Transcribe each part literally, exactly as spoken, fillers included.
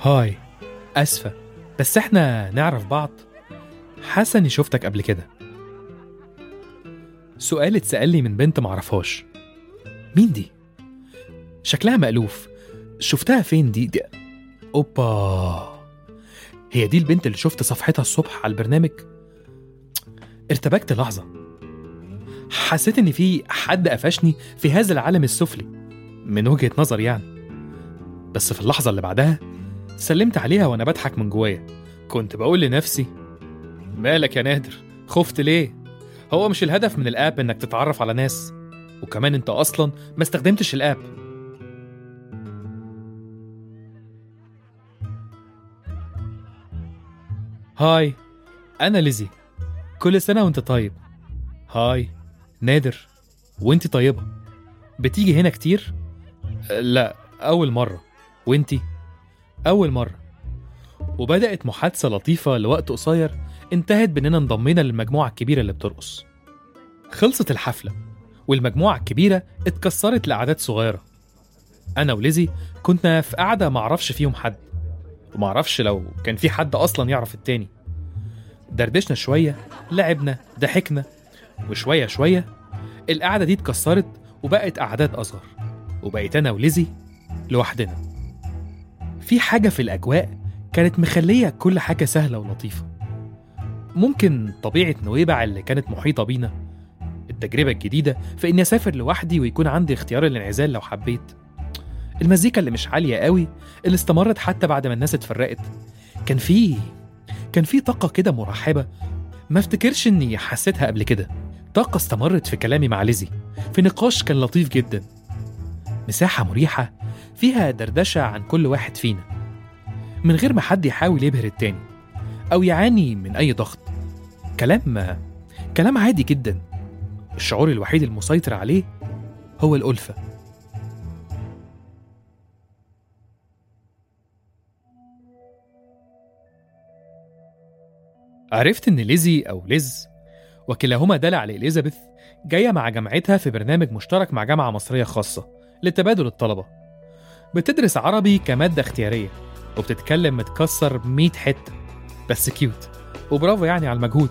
هاي، أسفة بس احنا نعرف بعض؟ حاسة اني شفتك قبل كده. سؤال اتسأل لي من بنت معرفهاش. مين دي؟ شكلها مألوف. شفتها فين دي, دي؟ أوبا، هي دي البنت اللي شفت صفحتها الصبح على البرنامج؟ ارتبكت لحظة، حسيت ان في حد قفشني في هذا العالم السفلي من وجهة نظر يعني. بس في اللحظة اللي بعدها سلمت عليها وانا بضحك من جوايا. كنت بقول لنفسي مالك يا نادر، خفت ليه؟ هو مش الهدف من الاب انك تتعرف على ناس؟ وكمان انت اصلا ما استخدمتش الاب. هاي، انا ليزي، كل سنة وانت طيب. هاي نادر، وانت طيبة. بتيجي هنا كتير؟ لا، اول مرة. وانتي؟ اول مرة. وبدأت محادثة لطيفة لوقت قصير انتهت بأننا انضمينا للمجموعة الكبيرة اللي بترقص. خلصت الحفلة والمجموعة الكبيرة اتكسرت لأعداد صغيرة. أنا وليزي كنا في قاعدة معرفش فيهم حد، ومعرفش لو كان في حد أصلا يعرف التاني. دردشنا شوية، لعبنا، ضحكنا، وشوية شوية القعدة دي اتكسرت وبقت أعداد أصغر، وبقيت أنا وليزي لوحدنا. في حاجة في الأجواء كانت مخلية كل حاجة سهلة ولطيفة. ممكن طبيعة نويبع اللي كانت محيطة بينا، التجربة الجديدة في إني أسافر لوحدي ويكون عندي اختيار الانعزال لو حبيت، المزيكا اللي مش عالية قوي اللي استمرت حتى بعد ما الناس اتفرقت. كان في كان في طاقة كده مرحبة ما افتكرش إني حسيتها قبل كده. طاقة استمرت في كلامي مع ليزي، في نقاش كان لطيف جدا، مساحة مريحة فيها دردشة عن كل واحد فينا من غير ما حد يحاول يبهر التاني أو يعاني من أي ضغط. كلام كلام عادي جدا. الشعور الوحيد المسيطر عليه هو الألفة. عرفت إن ليزي أو ليز، وكلاهما دلع لإليزابيث، جاية مع جامعتها في برنامج مشترك مع جامعة مصرية خاصة لتبادل الطلبة. بتدرس عربي كمادة اختيارية وبتتكلم متكسر مية حتة، بس كيوت وبرافو يعني على المجهود.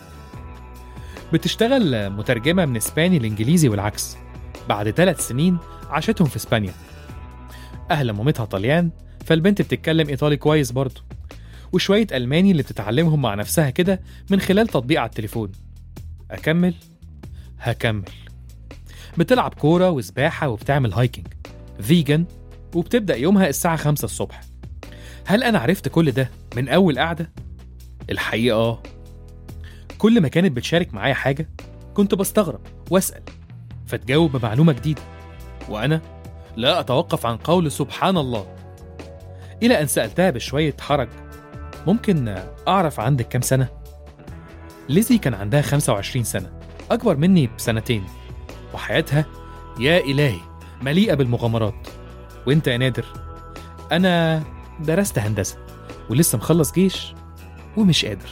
بتشتغل مترجمة من إسباني لإنجليزي والعكس بعد ثلاث سنين عاشتهم في إسبانيا. أهل مامتها طليان، فالبنت بتتكلم إيطالي كويس برضو، وشوية ألماني اللي بتتعلمهم مع نفسها كده من خلال تطبيق على التليفون. أكمل؟ هكمل. بتلعب كورة وسباحة وبتعمل هايكنج، فيجن، وبتبدأ يومها الساعة خمسة الصبح. هل أنا عرفت كل ده من أول قعدة؟ الحقيقة كل ما كانت بتشارك معايا حاجة كنت بستغرب وأسأل، فتجاوب بمعلومة جديدة، وأنا لا أتوقف عن قول سبحان الله. إلى أن سألتها بشوية حرج، ممكن أعرف عندك كم سنة؟ ليزي كان عندها خمسة وعشرين سنة، أكبر مني بسنتين، وحياتها يا إلهي مليئة بالمغامرات. وإنت يا نادر؟ أنا درست هندسة ولسه مخلص جيش ومش قادر.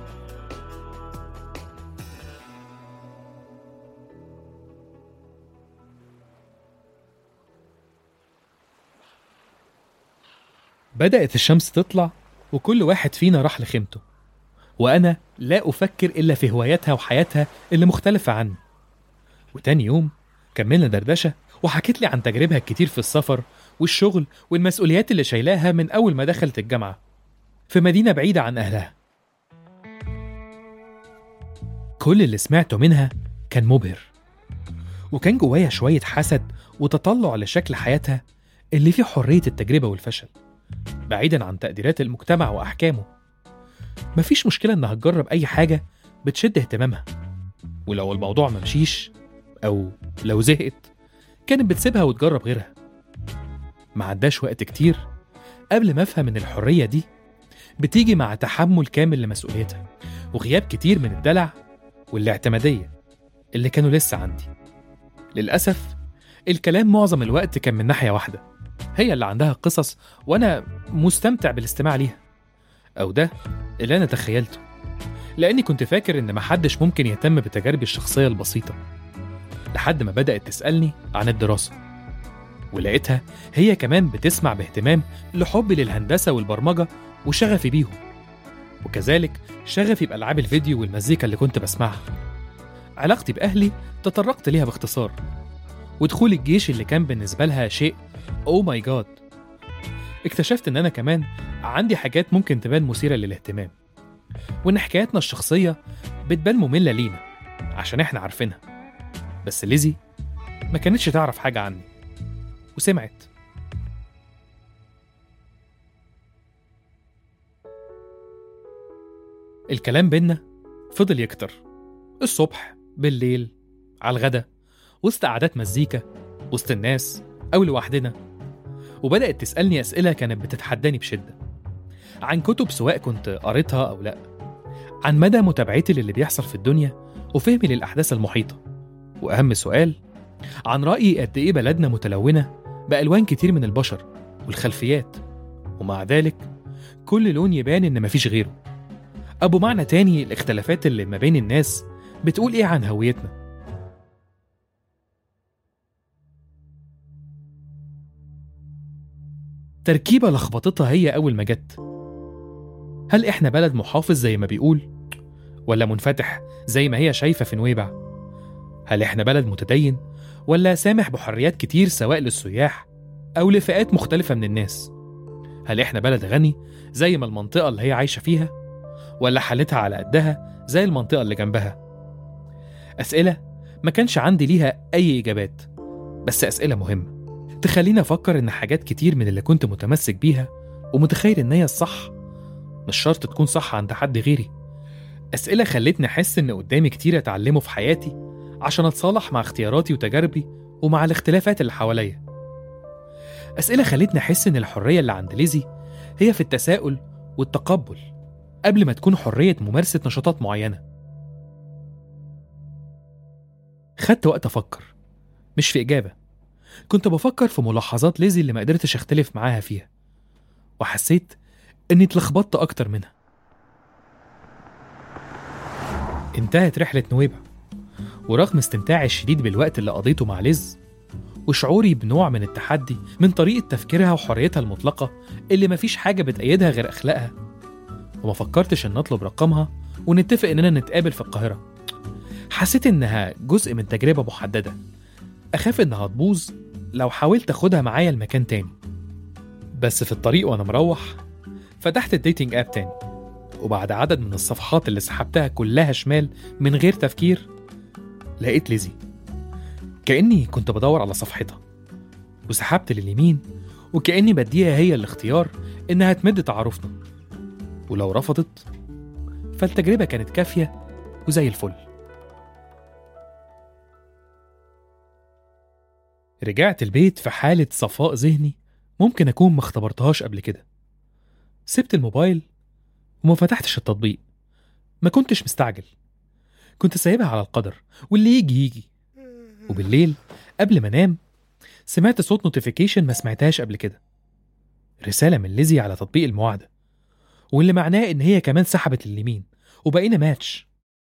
بدأت الشمس تطلع وكل واحد فينا راح لخيمته، وأنا لا أفكر إلا في هواياتها وحياتها اللي مختلفة عني. وتاني يوم كملنا دردشة وحكيت لي عن تجربها الكتير في السفر والشغل والمسؤوليات اللي شايلاها من أول ما دخلت الجامعة في مدينة بعيدة عن أهلها. كل اللي سمعته منها كان مبهر، وكان جوايا شوية حسد وتطلع لشكل حياتها اللي فيه حرية التجربة والفشل بعيداً عن تقديرات المجتمع وأحكامه. مفيش مشكلة إنها تجرب أي حاجة بتشد اهتمامها، ولو الموضوع ممشيش أو لو زهقت كانت بتسيبها وتجرب غيرها. ما عداش وقت كتير قبل ما أفهم إن الحرية دي بتيجي مع تحمل كامل لمسؤوليتها وغياب كتير من الدلع والاعتمادية اللي كانوا لسه عندي. للأسف الكلام معظم الوقت كان من ناحية واحدة، هي اللي عندها قصص وأنا مستمتع بالاستماع ليها، أو ده اللي أنا تخيلته، لأني كنت فاكر إن محدش ممكن يهتم بتجاربي الشخصية البسيطة، لحد ما بدأت تسألني عن الدراسة. ولقيتها هي كمان بتسمع باهتمام لحبي للهندسة والبرمجة وشغفي بيهم، وكذلك شغفي بألعاب الفيديو والمزيكا اللي كنت بسمعها. علاقتي بأهلي تطرقت ليها باختصار، ودخول الجيش اللي كان بالنسبة لها شيء أو ماي جاد. اكتشفت إن أنا كمان عندي حاجات ممكن تبان مثيرة للاهتمام، وإن حكاياتنا الشخصية بتبان مملة لينا عشان إحنا عارفينها. بس ليزي ما كانتش تعرف حاجة عني، وسمعت. الكلام بينا فضل يكتر، الصبح، بالليل، على الغدا، وسط قعدات مزيكا، وسط الناس، أو لوحدنا. وبدأت تسألني أسئلة كانت بتتحداني بشدة، عن كتب سواء كنت قريتها أو لأ، عن مدى متابعتي للي بيحصل في الدنيا وفهمي للأحداث المحيطة، وأهم سؤال، عن رأيي قد إيه بلدنا متلونة بألوان كتير من البشر والخلفيات، ومع ذلك كل لون يبان إن مفيش غيره. أبو معنى تاني، الاختلافات اللي ما بين الناس بتقول إيه عن هويتنا؟ تركيبة لخبطتها هي أول ما جت. هل إحنا بلد محافظ زي ما بيقول، ولا منفتح زي ما هي شايفة في نويبع؟ هل إحنا بلد متدين، ولا سامح بحريات كتير سواء للسياح أو لفئات مختلفة من الناس؟ هل إحنا بلد غني زي ما المنطقة اللي هي عايشة فيها، ولا حالتها على قدها زي المنطقة اللي جنبها؟ أسئلة ما كانش عندي ليها أي إجابات، بس أسئلة مهمة تخليني أفكر إن حاجات كتير من اللي كنت متمسك بيها ومتخيل إن هي الصح مش شرط تكون صح عند حد غيري. أسئلة خلتني أحس إن قدامي كتير أتعلمه في حياتي عشان أتصالح مع اختياراتي وتجاربي ومع الاختلافات اللي حواليا. أسئلة خلتني أحس إن الحرية اللي عند ليزي هي في التساؤل والتقبل قبل ما تكون حرية ممارسة نشاطات معينة. خدت وقت أفكر، مش في إجابة، كنت بفكر في ملاحظات ليزي اللي ما قدرتش أختلف معاها فيها، وحسيت إني اتلخبطت أكتر منها. انتهت رحلة نويبع، ورغم استمتاعي الشديد بالوقت اللي قضيته مع ليز وشعوري بنوع من التحدي من طريقة تفكيرها وحريتها المطلقة اللي مفيش حاجة بتأيدها غير أخلاقها، وما فكرتش إن أطلب رقمها ونتفق إننا نتقابل في القاهرة. حسيت إنها جزء من تجربة محددة، أخاف إنها تبوظ لو حاولت أخدها معايا المكان تاني. بس في الطريق وأنا مروح فتحت الديتينج آب تاني، وبعد عدد من الصفحات اللي سحبتها كلها شمال من غير تفكير لقيت ليزي. كأني كنت بدور على صفحتها، وسحبت لليمين وكأني بديها هي الاختيار إنها تمد تعارفنا، ولو رفضت فالتجربة كانت كافية وزي الفل. رجعت البيت في حالة صفاء ذهني ممكن أكون ما اختبرتهاش قبل كده. سبت الموبايل وما فتحتش التطبيق، ما كنتش مستعجل، كنت سايبها على القدر واللي يجي يجي. وبالليل قبل ما انام سمعت صوت نوتيفيكيشن ما سمعتهاش قبل كده، رسالة من ليزي على تطبيق المواعدة، واللي معناه إن هي كمان سحبت اليمين وبقينا ماتش.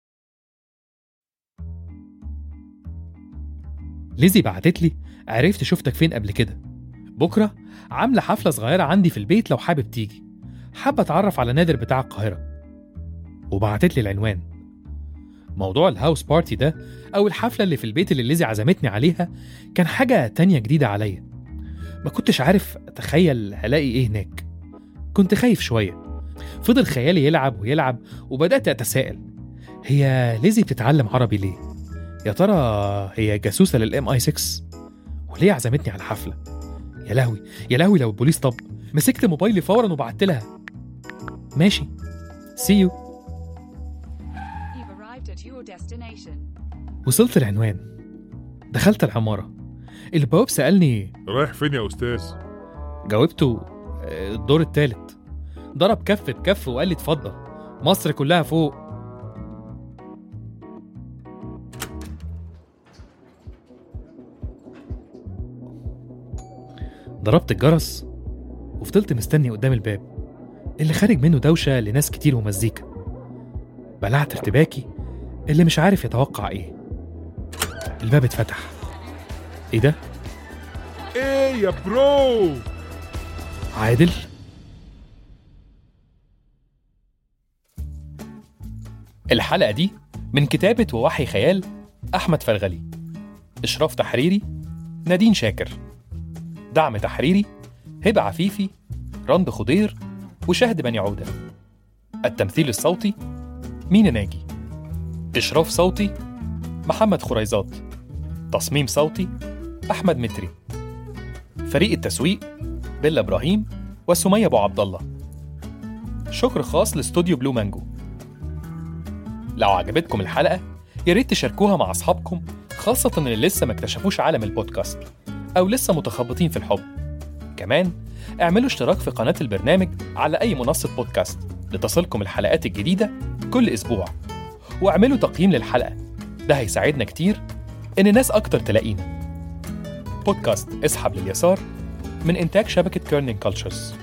ليزي بعتت لي عرفت شفتك فين قبل كده، بكرة عاملة حفلة صغيرة عندي في البيت لو حابب تيجي، حابة أتعرف على نادر بتاع القاهرة. وبعتت لي العنوان. موضوع الهاوس بارتي ده أو الحفلة اللي في البيت اللي ليزي عزمتني عليها كان حاجة تانية جديدة عليا، ما كنتش عارف أتخيل هلاقي إيه هناك، كنت خايف شوية. فضل خيالي يلعب ويلعب وبدأت أتساءل، هي ليزي بتتعلم عربي ليه؟ يا ترى هي جاسوسة للإم آي ستة؟ وليه عزمتني على الحفلة؟ يا لهوي يا لهوي لو البوليس طب. مسكت موبايلي فورا وبعت لها ماشي see you. وصلت العنوان، دخلت العمارة، البواب سألني رايح فين يا أستاذ؟ جاوبته الدور الثالث. ضرب كف بكف وقال لي اتفضل، مصر كلها فوق. ضربت الجرس وفضلت مستني قدام الباب اللي خارج منه دوشة لناس كتير ومزيكا. بلعت ارتباكي اللي مش عارف يتوقع ايه. الباب اتفتح. ايه ده؟ ايه يا برو؟ عادل. الحلقة دي من كتابة ووحي خيال أحمد فرغلي، إشراف تحريري نادين شاكر، دعم تحريري هبة عفيفي، رند خضير، وشهد بني عودة. التمثيل الصوتي مينا ناجي، إشراف صوتي محمد خريزات، تصميم صوتي أحمد متري، فريق التسويق بيلا إبراهيم وسمية أبو عبد الله. شكر خاص لاستوديو بلو مانجو. لو عجبتكم الحلقة ياريت تشاركوها مع أصحابكم، خاصة اللي لسه ما اكتشفوش عالم البودكاست أو لسه متخبطين في الحب. كمان اعملوا اشتراك في قناة البرنامج على أي منصة بودكاست لتصلكم الحلقات الجديدة كل أسبوع، واعملوا تقييم للحلقة، ده هيساعدنا كتير إن ناس أكتر تلاقينا. بودكاست اسحب لليسار من إنتاج شبكة كيرنينج كولتشرز.